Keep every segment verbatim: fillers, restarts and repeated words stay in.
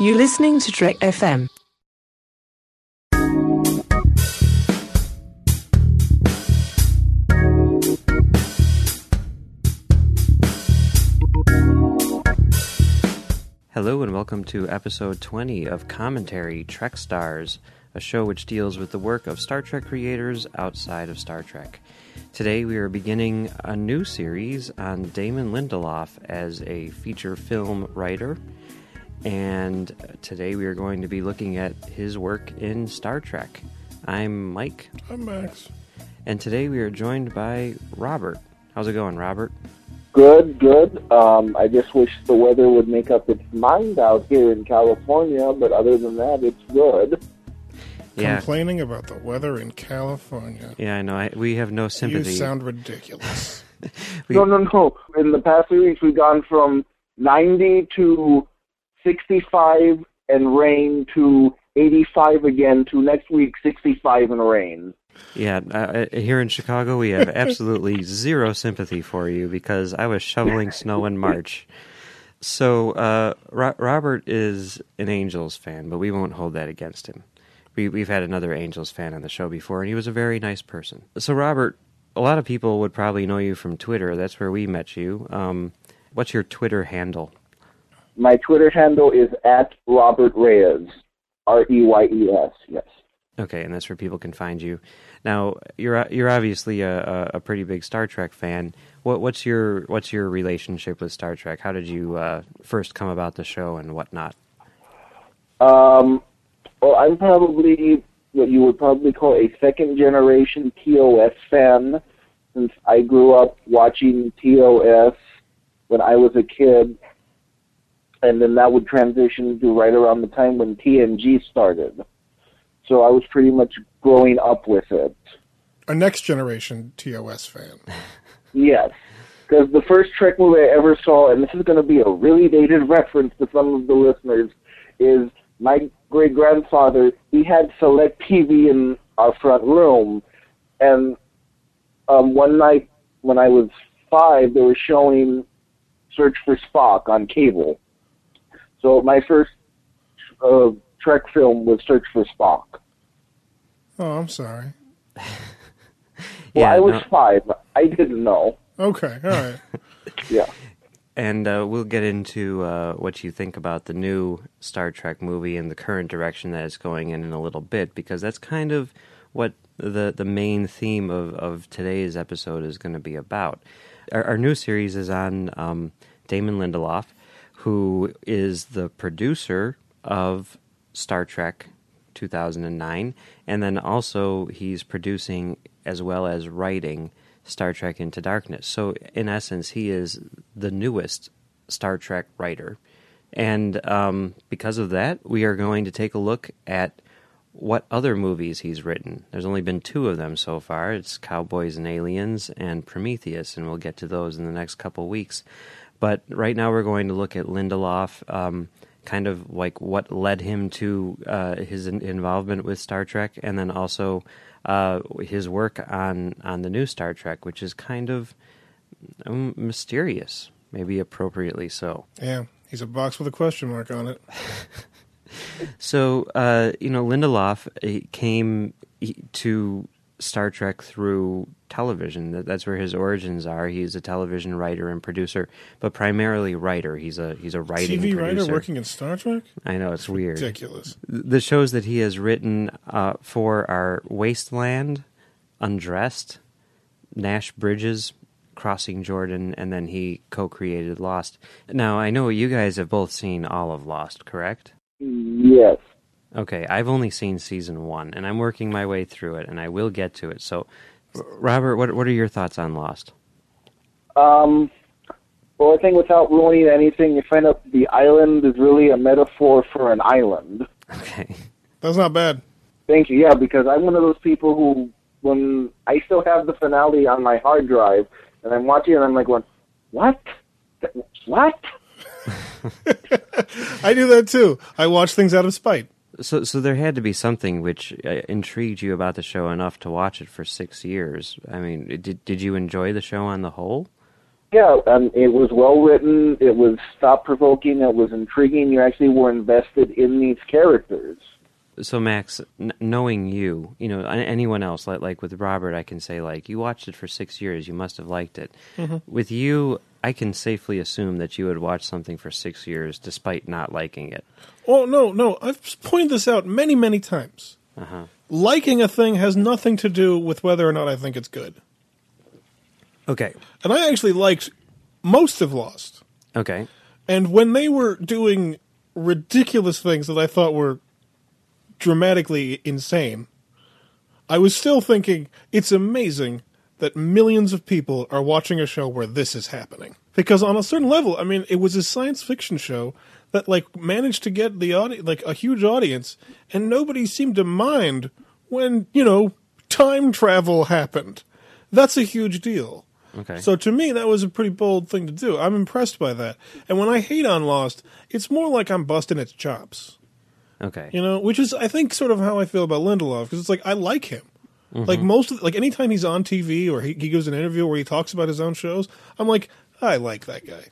You're listening to Trek F M. Hello and welcome to episode twenty of Commentary Trek Stars, a show which deals with the work of Star Trek creators outside of Star Trek. Today we are beginning a new series on Damon Lindelof as a feature film writer, and today we are going to be looking at his work in Star Trek. I'm Mike. I'm Max. And today we are joined by Robert. How's it going, Robert? Good, good. Um, I just wish the weather would make up its mind out here in California, but other than that, it's good. Yeah. Complaining about the weather in California. Yeah, I know. I, we have no sympathy. You sound ridiculous. we, no, no, no. In the past few weeks, we've gone from ninety to sixty-five and rain to eighty-five again to next week, sixty-five and rain. Yeah, uh, here in Chicago, we have absolutely zero sympathy for you because I was shoveling snow in March. So, uh, Ro- Robert is an Angels fan, but we won't hold that against him. We, we've had another Angels fan on the show before, and he was a very nice person. So, Robert, a lot of people would probably know you from Twitter. That's where we met you. Um, what's your Twitter handle? My Twitter handle is at Robert Reyes, R E Y E S, yes. Okay, and that's where people can find you. Now, you're you're obviously a, a pretty big Star Trek fan. What what's your what's your relationship with Star Trek? How did you uh, first come about the show and whatnot? Um, well, I'm probably what you would probably call a second generation T O S fan, since I grew up watching T O S when I was a kid, and then that would transition to right around the time when T N G started. So I was pretty much growing up with it. A next generation T O S fan. Yes, because the first Trek movie I ever saw, and this is going to be a really dated reference to some of the listeners, is my great-grandfather. He had select T V in our front room, and um, one night when I was five, they were showing Search for Spock on cable. So my first uh, Trek film was Search for Spock. Oh, I'm sorry. Well, yeah, I was no. five. I didn't know. Okay, all right. Yeah. And uh, we'll get into uh, what you think about the new Star Trek movie and the current direction that it's going in in a little bit, because that's kind of what the the main theme of, of today's episode is going to be about. Our, our new series is on um, Damon Lindelof, who is the producer of Star Trek two thousand nine, and then also he's producing as well as writing Star Trek Into Darkness. So in essence, he is the newest Star Trek writer. And um, because of that, we are going to take a look at what other movies he's written. There's only been two of them so far. It's Cowboys and Aliens and Prometheus, and we'll get to those in the next couple weeks. But right now we're going to look at Lindelof, um, kind of like what led him to uh, his in- involvement with Star Trek, and then also uh, his work on, on the new Star Trek, which is kind of um, mysterious, maybe appropriately so. Yeah, he's a box with a question mark on it. So, uh, you know, Lindelof came to Star Trek through television. That's where his origins are. He's a television writer and producer, but primarily writer. He's a he's a writing T V producer. writer working in Star Trek? I know, it's weird. Ridiculous. The shows that he has written uh, for are Wasteland, Undressed, Nash Bridges, Crossing Jordan, and then he co-created Lost. Now, I know you guys have both seen all of Lost, correct? Yes. Okay, I've only seen season one, and I'm working my way through it, and I will get to it. So, Robert, what what are your thoughts on Lost? Um, well, I think without ruining anything, you find out the island is really a metaphor for an island. Okay. That's not bad. Thank you, yeah, because I'm one of those people who, when I still have the finale on my hard drive, and I'm watching it, and I'm like, going, what? What? I do that too. I watch things out of spite. So, so there had to be something which uh, intrigued you about the show enough to watch it for six years. I mean, did did you enjoy the show on the whole? Yeah, um, it was well written. It was thought provoking. It was intriguing. You actually were invested in these characters. So Max, n- knowing you, you know, a- anyone else, like, like with Robert, I can say, like, you watched it for six years, you must have liked it. Mm-hmm. With you, I can safely assume that you would watch something for six years despite not liking it. Oh, no, no. I've pointed this out many, many times. Uh-huh. Liking a thing has nothing to do with whether or not I think it's good. Okay. And I actually liked most of Lost. Okay. And when they were doing ridiculous things that I thought were dramatically insane, I was still thinking, it's amazing that millions of people are watching a show where this is happening. Because on a certain level, I mean, it was a science fiction show that, like, managed to get the audi- like a huge audience, and nobody seemed to mind when, you know, time travel happened. That's a huge deal. Okay. So to me, that was a pretty bold thing to do. I'm impressed by that. And when I hate on Lost, it's more like I'm busting its chops. Okay. You know, which is, I think, sort of how I feel about Lindelof, because it's like, I like him. Mm-hmm. Like, most of, like, anytime he's on T V or he, he gives an interview where he talks about his own shows, I'm like, I like that guy.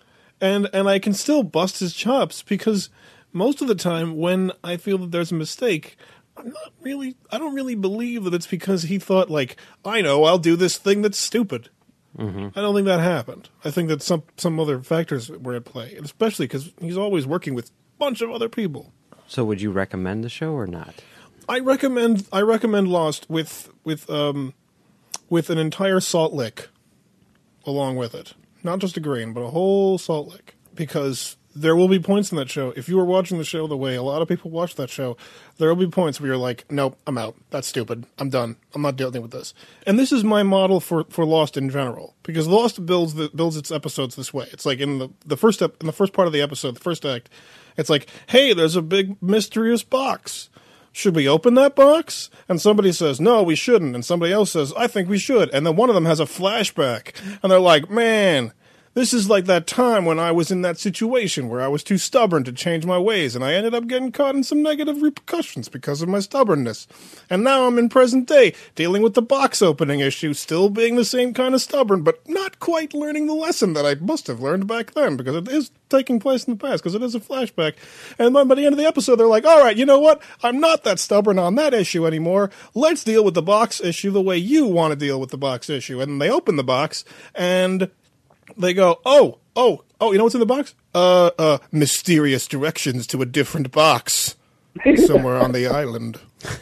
And, and I can still bust his chops, because most of the time when I feel that there's a mistake, I'm not really, I don't really believe that it's because he thought, like, I know, I'll do this thing that's stupid. Mm-hmm. I don't think that happened. I think that some, some other factors were at play, and especially because he's always working with a bunch of other people. So would you recommend the show or not? I recommend I recommend Lost with with um with an entire salt lick along with it. Not just a grain, but a whole salt lick. Because there will be points in that show. If you are watching the show the way a lot of people watch that show, there will be points where you're like, nope, I'm out. That's stupid. I'm done. I'm not dealing with this. And this is my model for, for Lost in general. Because Lost builds the, builds its episodes this way. It's like in the, the first ep, in the first part of the episode, the first act, it's like, hey, there's a big mysterious box. Should we open that box? And somebody says, no, we shouldn't. And somebody else says, I think we should. And then one of them has a flashback. And they're like, man, this is like that time when I was in that situation where I was too stubborn to change my ways, and I ended up getting caught in some negative repercussions because of my stubbornness. And now I'm in present day, dealing with the box opening issue, still being the same kind of stubborn, but not quite learning the lesson that I must have learned back then, because it is taking place in the past, because it is a flashback. And then by the end of the episode, they're like, all right, you know what? I'm not that stubborn on that issue anymore. Let's deal with the box issue the way you want to deal with the box issue. And they open the box, and they go, oh, oh, oh, you know what's in the box? Uh, uh, mysterious directions to a different box somewhere on the island.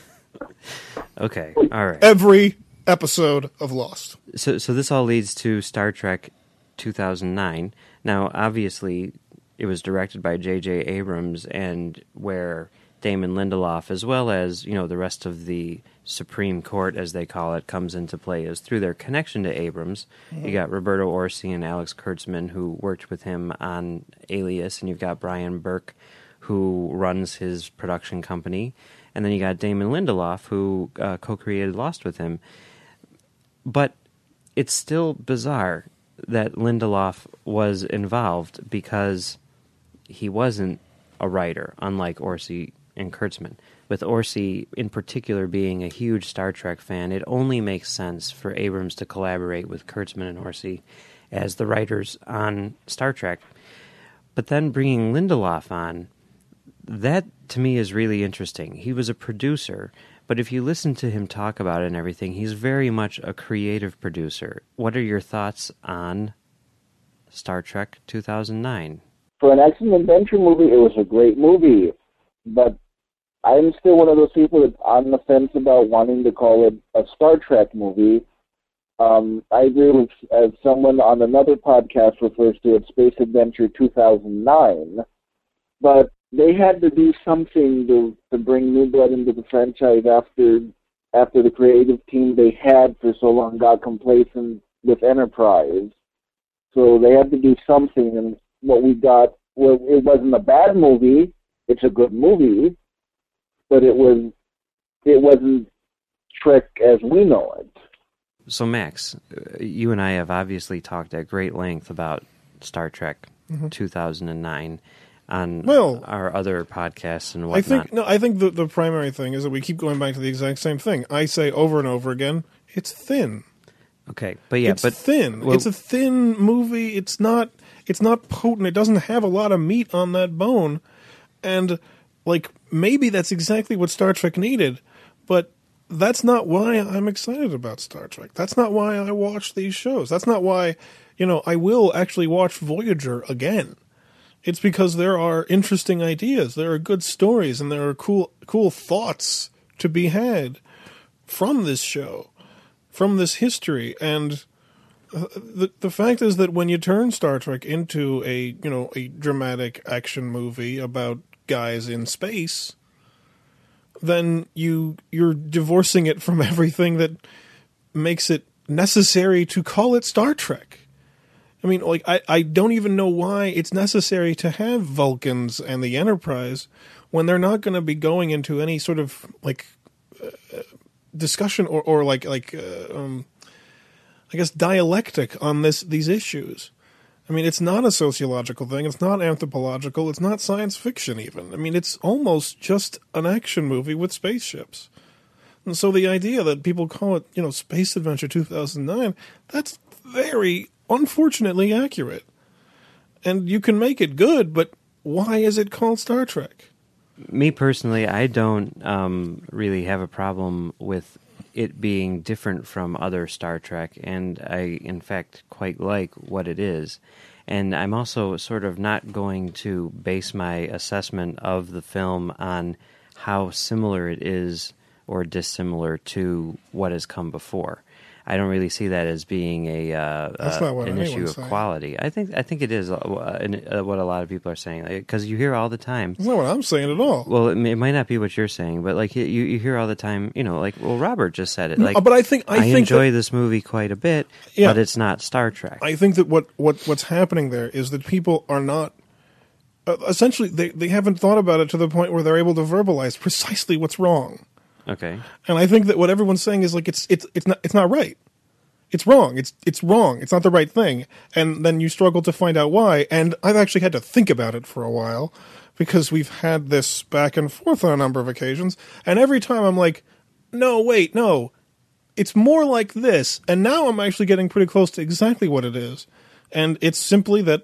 Okay, all right. Every episode of Lost. So, so this all leads to Star Trek two thousand nine. Now, obviously, it was directed by J J Abrams, and where Damon Lindelof, as well as, you know, the rest of the Supreme Court, as they call it, comes into play is through their connection to Abrams. Mm-hmm. You got Roberto Orci and Alex Kurtzman, who worked with him on Alias, and you've got Brian Burke, who runs his production company, and then you got Damon Lindelof, who uh, co-created Lost with him. But it's still bizarre that Lindelof was involved, because he wasn't a writer, unlike Orci and Kurtzman. With Orci, in particular, being a huge Star Trek fan, it only makes sense for Abrams to collaborate with Kurtzman and Orci as the writers on Star Trek. But then bringing Lindelof on, that, to me, is really interesting. He was a producer, but if you listen to him talk about it and everything, he's very much a creative producer. What are your thoughts on Star Trek two thousand nine? For an action-adventure movie, it was a great movie, but I'm still one of those people that's on the fence about wanting to call it a Star Trek movie. Um, I agree with, as someone on another podcast refers to it, Space Adventure two thousand nine. But they had to do something to, to bring new blood into the franchise after after the creative team they had for so long got complacent with Enterprise. So they had to do something, and what we got, well, it wasn't a bad movie. It's a good movie. But it was, it wasn't Trek as we know it. So, Max, you and I have obviously talked at great length about Star Trek mm-hmm. two thousand nine on well, our other podcasts and whatnot. I think no, I think the the primary thing is that we keep going back to the exact same thing. I say over and over again, it's thin. Okay, but yeah, it's but thin. well- it's a thin movie. It's not. It's not potent. It doesn't have a lot of meat on that bone, and like maybe that's exactly what Star Trek needed, but that's not why I'm excited about Star Trek. That's not why I watch these shows. That's not why, you know, I will actually watch Voyager again. It's because there are interesting ideas, there are good stories, and there are cool, cool thoughts to be had from this show, from this history, and. The the fact is that when you turn Star Trek into a you know a dramatic action movie about guys in space, then you you're divorcing it from everything that makes it necessary to call it Star Trek. I mean, like I, I don't even know why it's necessary to have Vulcans and the Enterprise when they're not going to be going into any sort of like uh, discussion or or like like. Uh, um, I guess dialectic on this these issues. I mean, it's not a sociological thing. It's not anthropological. It's not science fiction even. I mean, it's almost just an action movie with spaceships. And so the idea that people call it, you know, Space Adventure two thousand nine, that's very unfortunately accurate. And you can make it good, but why is it called Star Trek? Me personally, I don't um, really have a problem with it being different from other Star Trek, and I, in fact, quite like what it is. And I'm also sort of not going to base my assessment of the film on how similar it is or dissimilar to what has come before. I don't really see that as being a uh, That's uh, not what an issue anyone's of saying. quality. I think I think it is uh, uh, what a lot of people are saying, because you hear all the time. That's not what I'm saying at all. Well, it, may, it might not be what you're saying, but like you, you hear all the time, you know, like well, Robert just said it. Like, No, but I think I, I think enjoy that, this movie quite a bit, Yeah. but it's not Star Trek. I think that what, what what's happening there is that people are not uh, essentially they, they haven't thought about it to the point where they're able to verbalize precisely what's wrong. Okay, And I think that what everyone's saying is like it's it's it's not it's not right. It's wrong. It's it's wrong. It's not the right thing. And then you struggle to find out why. And I've actually had to think about it for a while because we've had this back and forth on a number of occasions. And every time I'm like, no, wait, no. It's more like this. And now I'm actually getting pretty close to exactly what it is. And it's simply that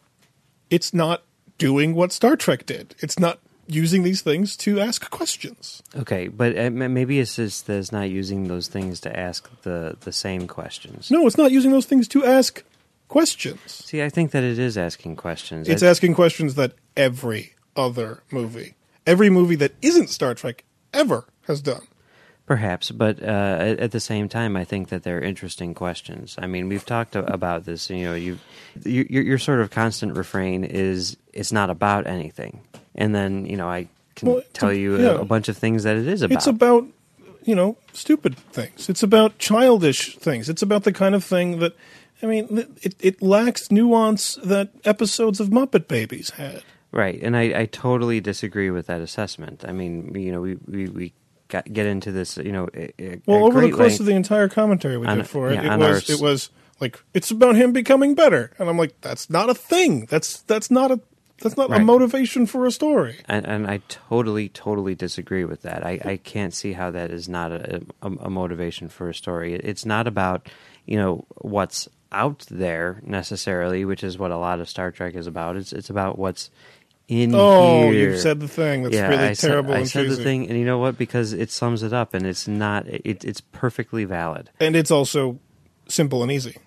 it's not doing what Star Trek did. It's not using these things to ask questions. okay, but uh, m- maybe it's just that it's not using those things to ask the, the same questions. No, it's not using those things to ask questions. See, I think that it is asking questions. It's I- asking questions that every other movie, every movie that isn't Star Trek ever has done. Perhaps, but uh, at, at the same time, I think that they're interesting questions. I mean, we've talked a- about this. You know, you, you your, your sort of constant refrain is it's not about anything, and then you know I can Well, it's tell a- you yeah. a, a bunch of things that it is about. It's about, you know, stupid things. It's about childish things. It's about the kind of thing that, I mean, it, it lacks nuance that episodes of Muppet Babies had. Right, and I, I totally disagree with that assessment. I mean, you know, we we, we got, get into this, you know, a, a Well, over the great course length. of the entire commentary we On- did for it, yeah, it on was our s- it was like it's about him becoming better, and I'm like, that's not a thing. That's that's not a that's not a Right. motivation for a story. And, and I totally, totally disagree with that. I, I can't see how that is not a, a, a motivation for a story. It- It's not about, you know, what's out there necessarily, which is what a lot of Star Trek is about. It's it's about what's in Oh, here. you've said the thing that's yeah, really I terrible said, I and said the cheesy. thing, and you know what? Because it sums it up, and it's not. It, it's perfectly valid. And it's also simple and easy.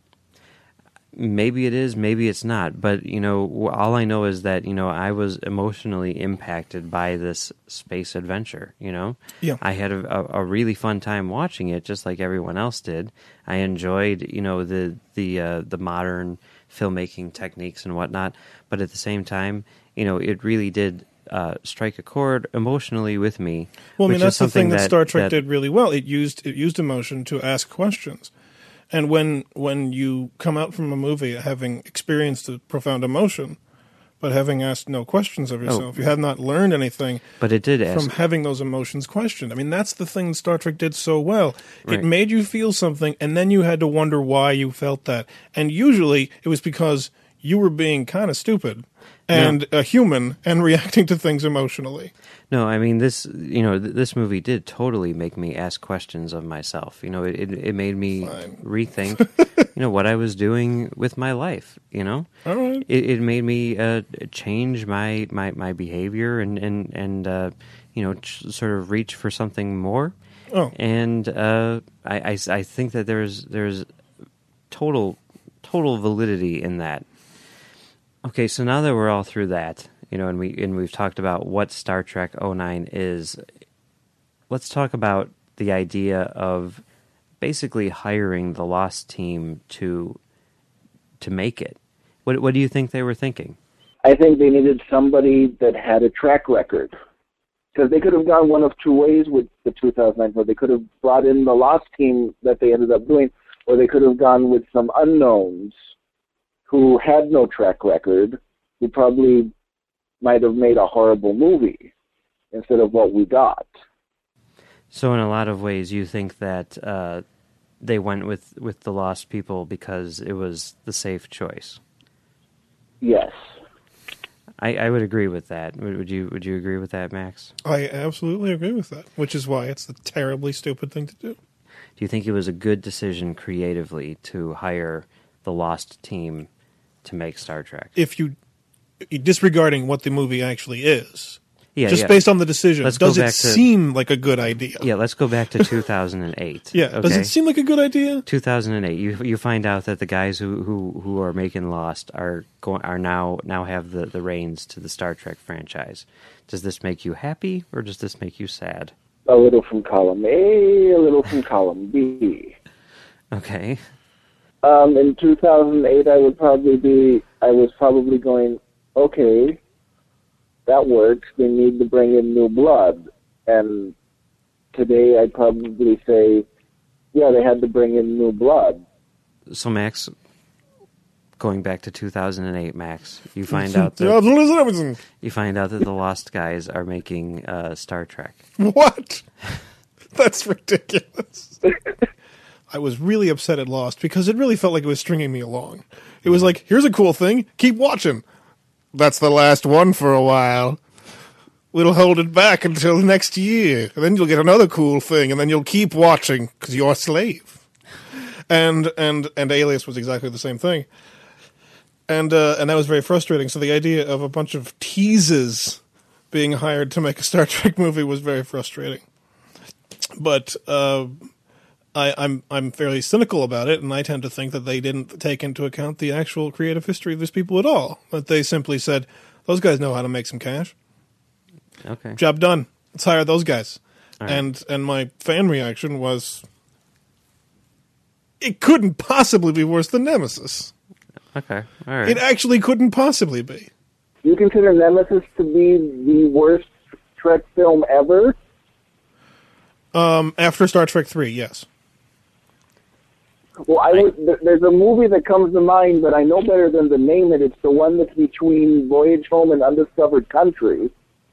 Maybe it is, maybe it's not. But, you know, w- all I know is that, you know, I was emotionally impacted by this space adventure, you know? Yeah. I had a, a, a really fun time watching it, just like everyone else did. I enjoyed, you know, the the uh, the modern filmmaking techniques and whatnot. But at the same time, you know, it really did uh, strike a chord emotionally with me. Well, I mean, which that's is the something thing that, Star Trek that- did really well. It used it used emotion to ask questions. And when when you come out from a movie having experienced a profound emotion, but having asked no questions of yourself, you have not learned anything But it did ask. from having those emotions questioned. I mean, that's the thing that Star Trek did so well. Right. It made you feel something, and then you had to wonder why you felt that. And usually it was because you were being kind of stupid and No. a human and reacting to things emotionally. No, I mean this. You know, th- this movie did totally make me ask questions of myself. You know, it it, it made me Fine. rethink, you know, what I was doing with my life. You know, All right. it, it made me uh, change my, my, my behavior and and and uh, you know, ch- sort of reach for something more. Oh, And uh, I, I I think that there's there's total total validity in that. Okay, so now that we're all through that, you know, and we and we've talked about what Star Trek oh nine is, let's talk about the idea of basically hiring the Lost team to to make it. What what do you think they were thinking? I think they needed somebody that had a track record. Because they could have gone one of two ways with the two thousand nine film. They could have brought in the Lost team that they ended up doing, or they could have gone with some unknowns who had no track record, who probably might have made a horrible movie instead of what we got. So in a lot of ways, you think that uh, they went with, with the Lost people because it was the safe choice. Yes. I, I would agree with that. Would, would you Would you agree with that, Max? I absolutely agree with that, which is why it's a terribly stupid thing to do. Do you think it was a good decision creatively to hire the Lost team to make Star Trek? If you, disregarding what the movie actually is, Yeah, just yeah. based on the decision, Let's does go it back to- seem like a good idea? Yeah, let's go back to two thousand eight. Yeah, okay? does it seem like a good idea? two thousand eight. You you find out that the guys who, who, who are making Lost are going are now now have the, the reins to the Star Trek franchise. Does this make you happy or does this make you sad? A little from column A, a little from column B. Okay. Um, in two thousand eight, I would probably be, I was probably going, okay, that works. We need to bring in new blood. And today, I'd probably say, yeah, they had to bring in new blood. So Max, going back to two thousand eight, Max, you find out that What? you find out that the Lost guys are making uh, Star Trek. That's ridiculous. I was really upset at Lost because it really felt like it was stringing me along. It was like, here's a cool thing, keep watching. That's the last one for a while. We'll hold it back until next year. And then you'll get another cool thing, and then you'll keep watching because you're a slave. And and and Alias was exactly the same thing. And uh, and that was very frustrating. So the idea of a bunch of teases being hired to make a Star Trek movie was very frustrating. But uh, I, I'm I'm fairly cynical about it, and I tend to think that they didn't take into account the actual creative history of these people at all. That they simply said, "Those guys know how to make some cash. Okay. Job done. Let's hire those guys." All right. And and my fan reaction was, "It couldn't possibly be worse than Nemesis. Okay. All right. It actually couldn't possibly be." You consider Nemesis to be the worst Trek film ever? Um, after Star Trek three, yes. Well, I would, th- there's a movie that comes to mind, but I know better than to name it. It's the one that's between Voyage Home and Undiscovered Country.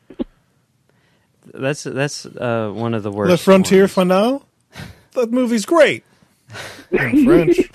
That's that's uh, one of the worst. The Frontier ones. Finale? That movie's great. In French.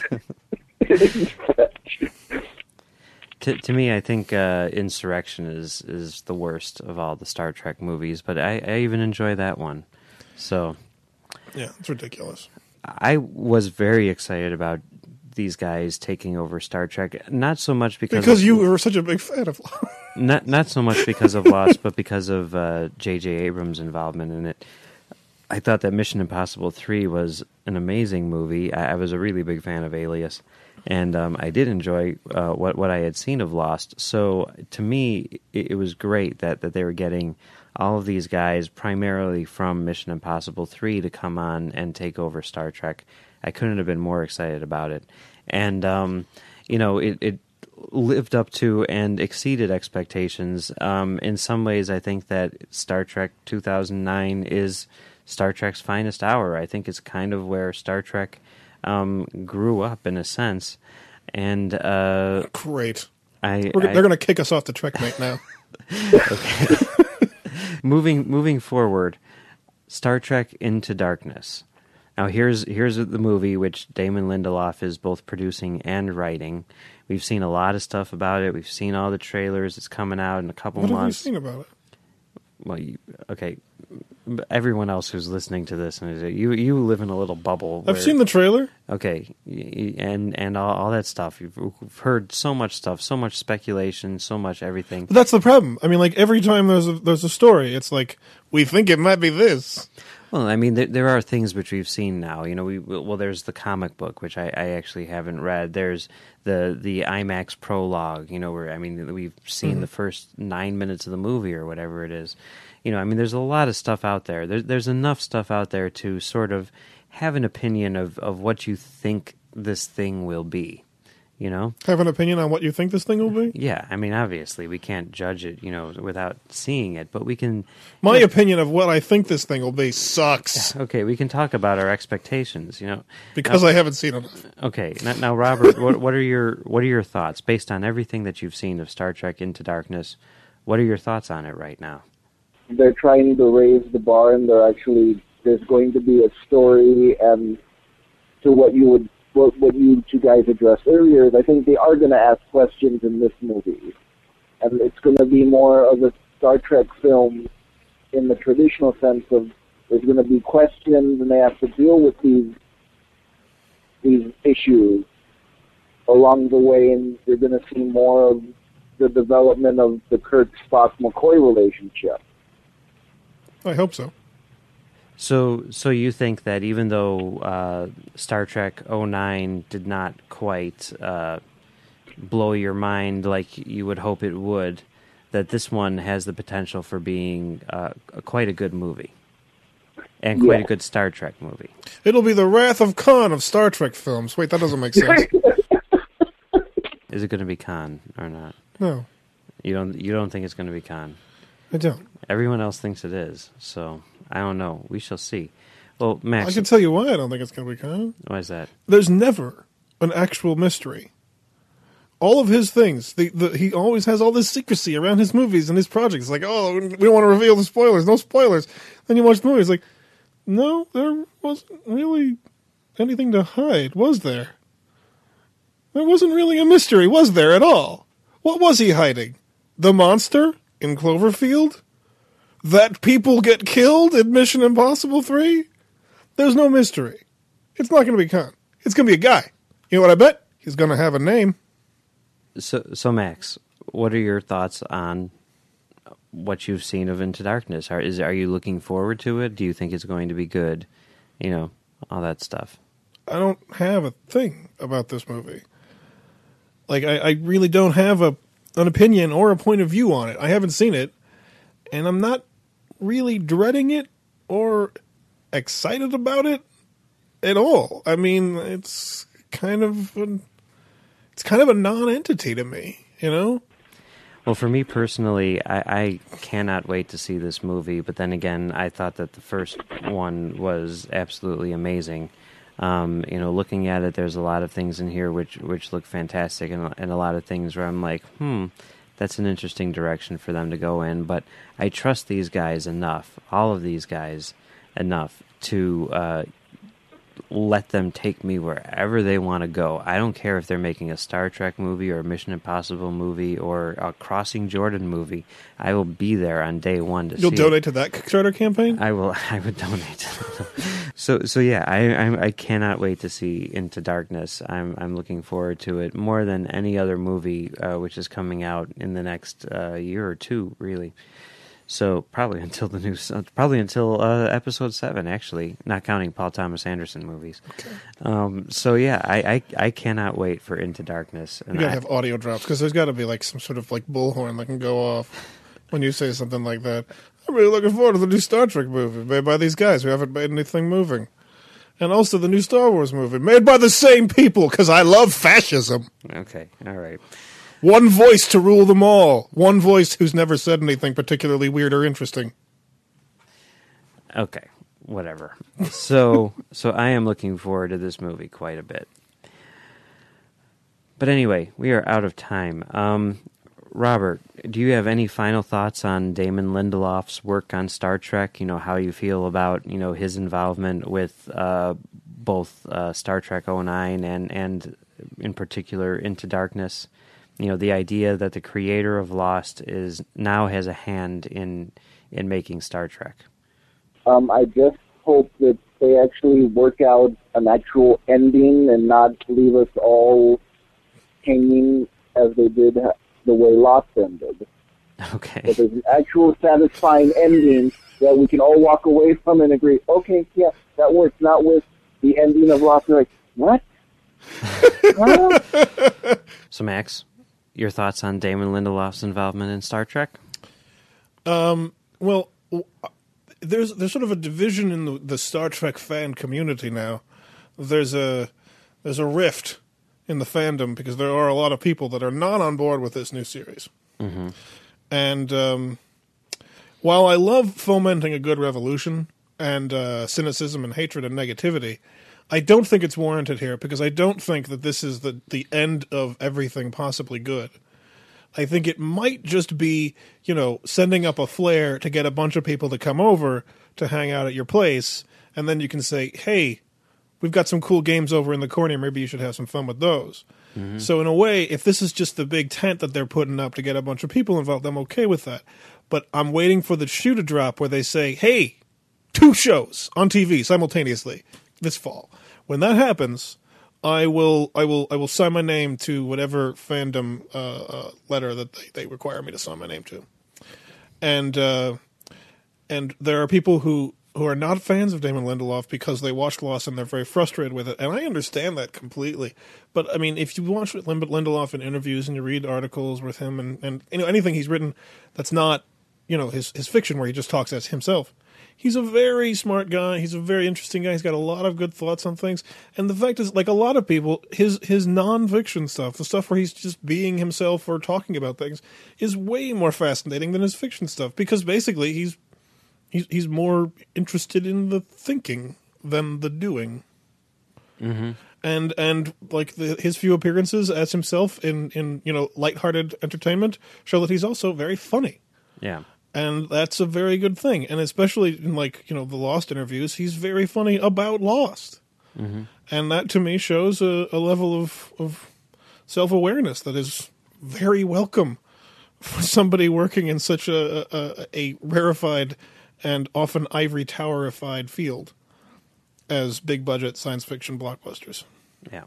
To, to me, I think uh, Insurrection is, is the worst of all the Star Trek movies, but I, I even enjoy that one. So Yeah, it's ridiculous. I was very excited about these guys taking over Star Trek. Not so much because Because of, you were such a big fan of not not so much because of Lost, but because of uh, J J Abrams' involvement in it. I thought that Mission Impossible three was an amazing movie. I, I was a really big fan of Alias, and um, I did enjoy uh, what what I had seen of Lost. So to me, it, it was great that, that they were getting all of these guys, primarily from Mission Impossible three, to come on and take over Star Trek. I couldn't have been more excited about it. And, um, you know, it, it lived up to and exceeded expectations. Um, in some ways, I think that Star Trek two thousand nine is Star Trek's finest hour. I think it's kind of where Star Trek um, grew up, in a sense. And uh, Great. I, We're, I they're going to kick us off the Trekmate now. moving moving forward, Star Trek Into Darkness. Now here's here's the movie which Damon Lindelof is both producing and writing. We've seen a lot of stuff about it. We've seen all the trailers. It's coming out in a couple What months. have you seen about it? Well, you, okay. Everyone else who's listening to this, and you you live in a little bubble. I've where- seen the trailer. Okay, y- and and all, all that stuff. You've we've heard so much stuff, so much speculation, so much everything. But that's the problem. I mean, like every time there's a there's a story, it's like we think it might be this. Well, I mean, there, there are things which we've seen now. You know, we well, there's the comic book, which I, I actually haven't read. There's the the IMAX prologue. You know, where I mean, we've seen Mm-hmm. the first nine minutes of the movie or whatever it is. You know, I mean, there's a lot of stuff out there. There's there's enough stuff out there to sort of have an opinion of, of what you think this thing will be. You know. Have an opinion on what you think this thing will be? Yeah, I mean, obviously, we can't judge it, you know, without seeing it, but we can... My opinion of what I think this thing will be sucks Okay, we can talk about our expectations, you know. because Now- I haven't seen enough. Okay, now, now Robert, what, what are your what are your thoughts, based on everything that you've seen of Star Trek Into Darkness, what are your thoughts on it right now? They're trying to raise the bar, and they're actually there's going to be a story, and to what you would what, what you two guys addressed earlier. I think they are going to ask questions in this movie, and it's going to be more of a Star Trek film in the traditional sense of there's going to be questions, and they have to deal with these these issues along the way, and you're going to see more of the development of the Kirk Spock McCoy relationship. I hope so. So, so you think that even though uh, Star Trek oh nine did not quite uh, blow your mind like you would hope it would, that this one has the potential for being uh, a- quite a good movie and quite Yeah. a good Star Trek movie? It'll be the Wrath of Khan of Star Trek films. Wait, that doesn't make sense. Is it going to be Khan or not? No, You don't. You don't think it's going to be Khan? I don't. Everyone else thinks it is. So I don't know. We shall see. Well, I Max, can tell you why I don't think it's going to be Khan. why is that? There's never an actual mystery. All of his things, the, the, he always has all this secrecy around his movies and his projects. Like, oh, we don't want to reveal the spoilers. No spoilers. Then you watch the movie. It's like, no, there wasn't really anything to hide, was there? There wasn't really a mystery, was there, at all? What was he hiding? The monster in Cloverfield? That people get killed in Mission Impossible three? There's no mystery. It's not going to be Khan. It's going to be a guy. You know what I bet? He's going to have a name. So, so Max, what are your thoughts on what you've seen of Into Darkness? Are is are you looking forward to it? Do you think it's going to be good? You know, all that stuff. I don't have a thing about this movie. Like, I, I really don't have a an opinion or a point of view on it. I haven't seen it, and I'm not really dreading it or excited about it at all. I mean, it's kind of an, it's kind of a non-entity to me, you know? Well, for me personally, I, I cannot wait to see this movie. But then again, I thought that the first one was absolutely amazing. Um, you know, looking at it, there's a lot of things in here which which look fantastic, and, and a lot of things where I'm like, hmm, that's an interesting direction for them to go in. But I trust these guys enough, all of these guys enough, to uh, let them take me wherever they want to go. I don't care if they're making a Star Trek movie or a Mission Impossible movie or a Crossing Jordan movie. I will be there on day one to You'll see donate it. to that Kickstarter campaign? I will. I would donate. so, so yeah, I, I I cannot wait to see Into Darkness. I'm I'm looking forward to it more than any other movie uh, which is coming out in the next uh, year or two, really. So probably until the new, probably until uh, episode seven, actually, not counting Paul Thomas Anderson movies. Okay. Um, so yeah, I, I I cannot wait for Into Darkness. And You gotta I- have audio drops, because there's got to be like some sort of like bullhorn that can go off when you say something like that. I'm really looking forward to the new Star Trek movie made by these guys who haven't made anything moving. And also the new Star Wars movie made by the same people, because I love fascism. Okay, all right. One voice to rule them all. One voice who's never said anything particularly weird or interesting. Okay, whatever. So, so I am looking forward to this movie quite a bit. But anyway, we are out of time. Um, Robert, do you have any final thoughts on Damon Lindelof's work on Star Trek? You know, how you feel about, you know, his involvement with uh, both uh, Star Trek oh nine and, and in particular Into Darkness? You know, the idea that the creator of Lost is now has a hand in in making Star Trek. Um, I just hope that they actually work out an actual ending and not leave us all hanging as they did the way Lost ended. Okay. That there's an actual satisfying ending that we can all walk away from and agree, okay, yeah, that works. Not with the ending of Lost. We're like, what? Huh? So, Max, your thoughts on Damon Lindelof's involvement in Star Trek? Um, well, there's there's sort of a division in the, the Star Trek fan community now. There's a there's a rift in the fandom because there are a lot of people that are not on board with this new series. Mm-hmm. And um, while I love fomenting a good revolution and uh, cynicism and hatred and negativity, I don't think it's warranted here because I don't think that this is the, the end of everything possibly good. I think it might just be, you know, sending up a flare to get a bunch of people to come over to hang out at your place, and then you can say, hey, we've got some cool games over in the corner, maybe you should have some fun with those. Mm-hmm. So in a way, if this is just the big tent that they're putting up to get a bunch of people involved, I'm okay with that. But I'm waiting for the shoe to drop where they say, hey, two shows on T V simultaneously this fall. When that happens, I will I will I will sign my name to whatever fandom uh, uh, letter that they, they require me to sign my name to. And uh, and there are people who, who are not fans of Damon Lindelof because they watched Lost and they're very frustrated with it. And I understand that completely. But, I mean, if you watch Lindelof in interviews and you read articles with him and, and you know anything he's written that's not, you know, his, his fiction where he just talks as himself, he's a very smart guy. He's a very interesting guy. He's got a lot of good thoughts on things. And the fact is, like a lot of people, his his non-fiction stuff, the stuff where he's just being himself or talking about things, is way more fascinating than his fiction stuff because basically he's he's, he's more interested in the thinking than the doing. Mm-hmm. And and like the, his few appearances as himself in, in you know lighthearted entertainment show that he's also very funny. Yeah. And that's a very good thing. And especially in, like, you know, the Lost interviews, he's very funny about Lost. Mm-hmm. And that, to me, shows a, a level of, of self-awareness that is very welcome for somebody working in such a, a, a rarefied and often ivory towerified field as big-budget science fiction blockbusters. Yeah.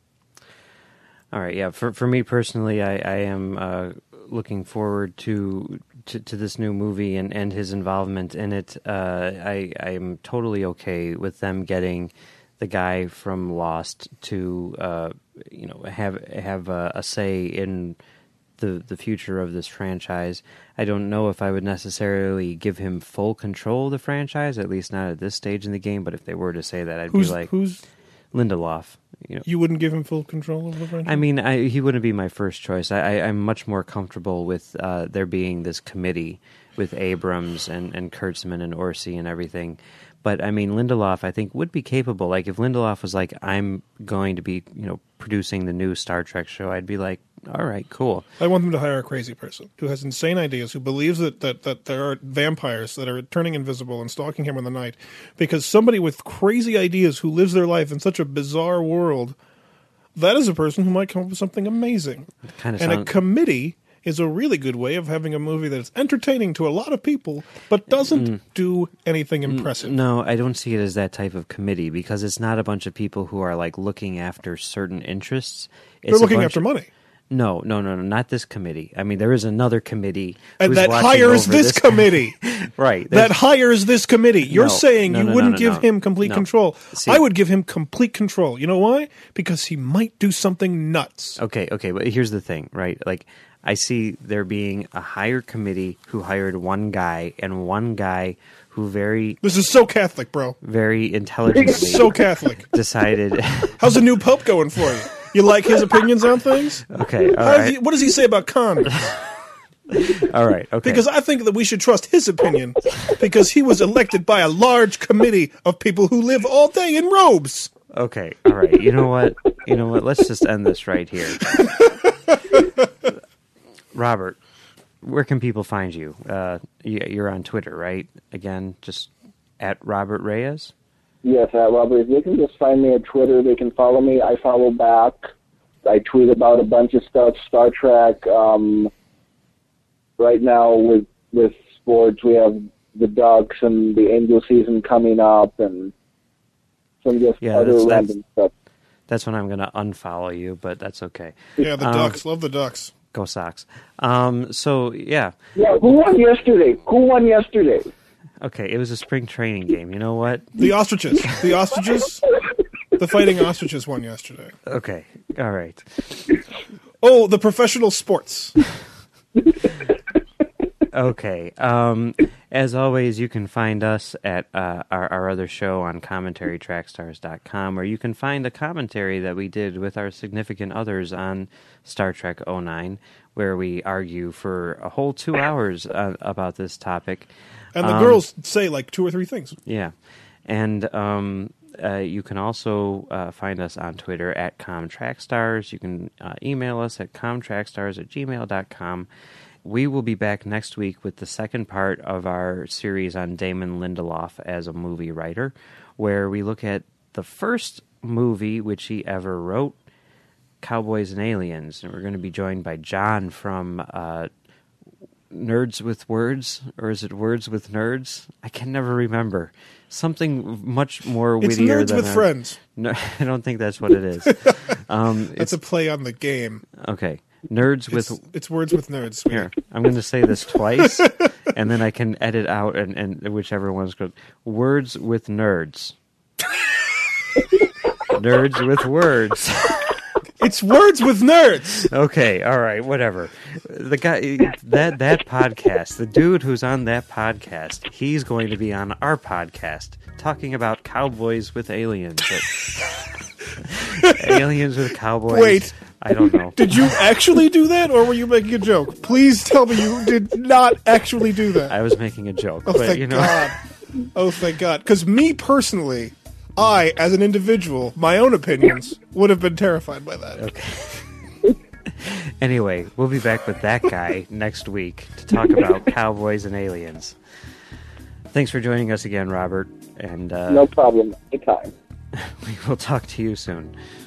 All right, yeah. For for me personally, I, I am uh, looking forward to... To, to this new movie and, and his involvement in it. uh, I I am totally okay with them getting the guy from Lost to uh, you know have have a, a say in the the future of this franchise. I don't know if I would necessarily give him full control of the franchise, at least not at this stage in the game. But if they were to say that, I'd who's, be like, who's Lindelof. You know, you wouldn't give him full control of the franchise? I mean, I, he wouldn't be my first choice. I, I, I'm much more comfortable with uh, there being this committee with Abrams and, and Kurtzman and Orsi and everything. But, I mean, Lindelof, I think, would be capable. Like, if Lindelof was like, I'm going to be, you know, producing the new Star Trek show, I'd be like, all right, cool. I want them to hire a crazy person who has insane ideas, who believes that, that, that there are vampires that are turning invisible and stalking him in the night. Because somebody with crazy ideas who lives their life in such a bizarre world, that is a person who might come up with something amazing. Kind of and sound- a committee is a really good way of having a movie that's entertaining to a lot of people, but doesn't mm. do anything impressive. No, I don't see it as that type of committee because it's not a bunch of people who are like looking after certain interests. It's They're looking after of, money. No, no, no, no, not this committee. I mean, there is another committee and that hires this, this committee. Right. That hires this committee. You're no, saying no, you no, wouldn't no, no, give no. him complete no. control. See, I would give him complete control. You know why? Because he might do something nuts. Okay, okay, but here's the thing, right? Like, I see there being a hire committee who hired one guy and one guy who very... This is so Catholic, bro. Very intelligently... so Catholic. ...decided... How's the new pope going for you? You like his opinions on things? Okay, all How right. he, what does he say about condoms? All right, okay. Because I think that we should trust his opinion because he was elected by a large committee of people who live all day in robes. Okay, all right. You know what? You know what? Let's just end this right here. Robert, where can people find you? Uh, you- you're on Twitter, right? Again, just at Robert Reyes? Yes, at Robert. They can just find me at Twitter. They can follow me. I follow back. I tweet about a bunch of stuff, Star Trek. Um, right now with with sports, we have the Ducks and the Angel season coming up, and some just Yeah, other that's- that's- random stuff. That's when I'm going to unfollow you, but that's okay. Yeah, the Um, Ducks. Love the Ducks. Go Sox. Um, so, yeah. Yeah, who won yesterday? Who won yesterday? Okay, it was a spring training game. You know what? The ostriches. The ostriches. The fighting ostriches won yesterday. Okay, all right. Oh, the professional sports. Okay. Um, as always, you can find us at uh, our, our other show on commentary track stars dot com, or you can find a commentary that we did with our significant others on Star Trek oh nine, where we argue for a whole two hours uh, about this topic. And the Um, girls say like two or three things. Yeah. And um, uh, you can also uh, find us on Twitter at ComTrackStars. You can uh, email us at comtrackstars at gmail dot com. We will be back next week with the second part of our series on Damon Lindelof as a movie writer, where we look at the first movie which he ever wrote, Cowboys and Aliens. And we're going to be joined by John from uh, Nerds with Words, or is it Words with Nerds? I can never remember. Something much more It's wittier Nerds than with a- Friends. No, I don't think that's what it is. Um, That's it's a play on the game. okay. Nerds It's, with it's words with nerds. sweetie. here. I'm going to say this twice, and then I can edit out and, and whichever one's good. Words with nerds. Nerds with words. It's words with nerds. Okay, all right, whatever. The guy that that podcast, the dude who's on that podcast, he's going to be on our podcast talking about cowboys with aliens. Aliens with cowboys. Wait. I don't know. Did you actually do that, or were you making a joke? Please tell me you did not actually do that. I was making a joke, Oh, but thank you know. God. Oh, thank God. Because me personally, I, as an individual, my own opinions, would have been terrified by that. Okay. Anyway, we'll be back with that guy next week to talk about cowboys and aliens. Thanks for joining us again, Robert, and uh, No problem. Anytime. we will talk to you soon.